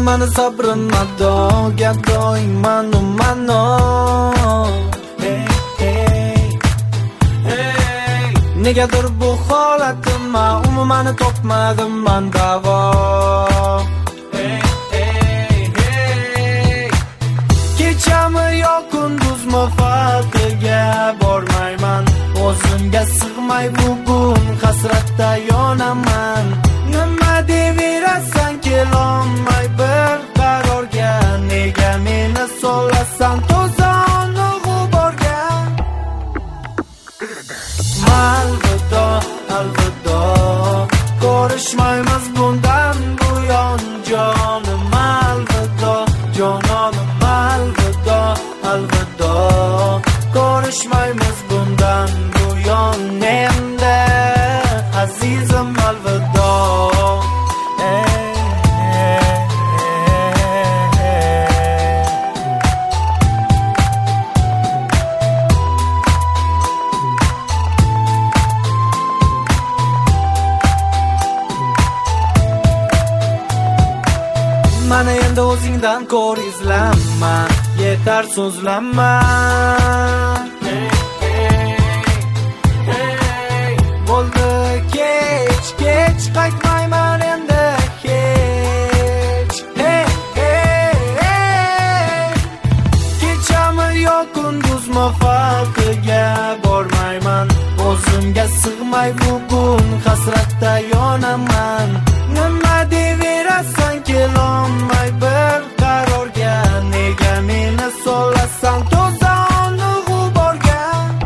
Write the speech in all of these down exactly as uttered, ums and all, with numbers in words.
mani sabrim mado, gap doim manu mano. Hey, hey, hey. Negadir bu holatimma umuman topmadim man davo. Hey, hey, hey. Kechami yo kunduzmi farqiga bormayman. O'zimga sig'may bugun hasratda yonaman. Nima deverasan kelolmay bir qarorga, nega meni solasan to'zoni g'uborga. Alvido, alvido, ko'rishmaymiz bundan buyon jonim. Alvido, jononim, alvido, alvido, ko'rishmaymiz bundan buyon endi azizim. Alvido. Mana endi o'zingdan ko'r izlanma, yetar so'zlanma. Hey, hey, hey. Bo'ldi kech, kech qaytmayman endi hech. Hey, hey, hey. Kechami yo kunduzmi farqiga bormayman. O'zimga sig'may bugun hasratda yonaman. Nima deverasan kelolmay bir qarorga, nega meni solasan to'zoni g'uborga.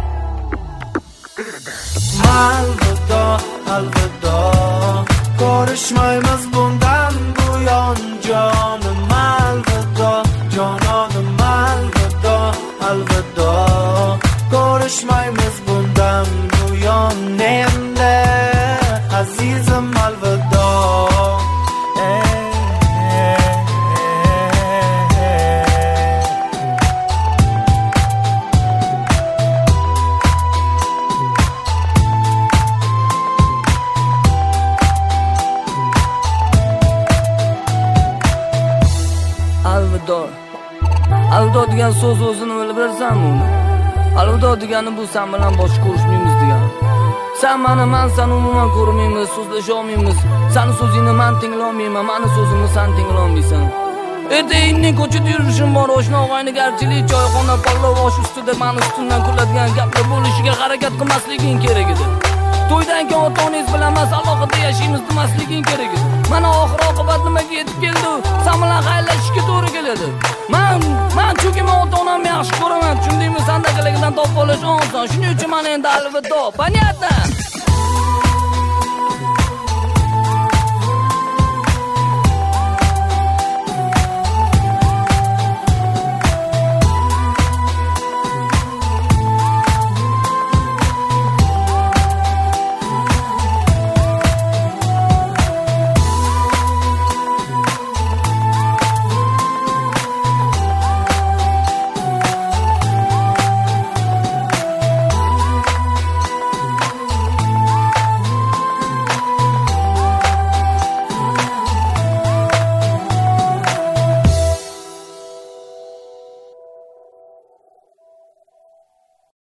Alvido, alvido, ko'rishmaymiz bundan buyon jonim. Alvido, jononim, alvido, alvido, ko'rishmaymiz bundan buyon endi azizim. Alvido. Alvido. Alvido degan so'z o'zini bilib bilsanmi uni? Alvido degani bu sen bilan bosh ko'rishmaymiz degan. Sen meni, men seni umuman ko'rmaymiz, so'zlasha olmaymiz. Seni so'zingni men tinglayolmayman, meni so'zimni sen tinglayolmaysan. Etayinning ko'chada yurishim bor, o'shna og'ayni garchilik choyxona pallov osh ustida meni ustimdan kuladigan gaplar bo'lishiga harakat qilmasliging kerak edi. To'ydan keyin ota-onangiz bilan emas, alohida yashaymiz demasliging kerak edi. Mana oxir oqibat nimaga yetib keldi? Sen bilan xayrlashishga to'g'ri keladi. Men, men chunki men ota-onamni yaxshi ko'raman, tushundingmi? Sandaqaligidan top olish oson. Shuning uchun men endi alvido. Понятно?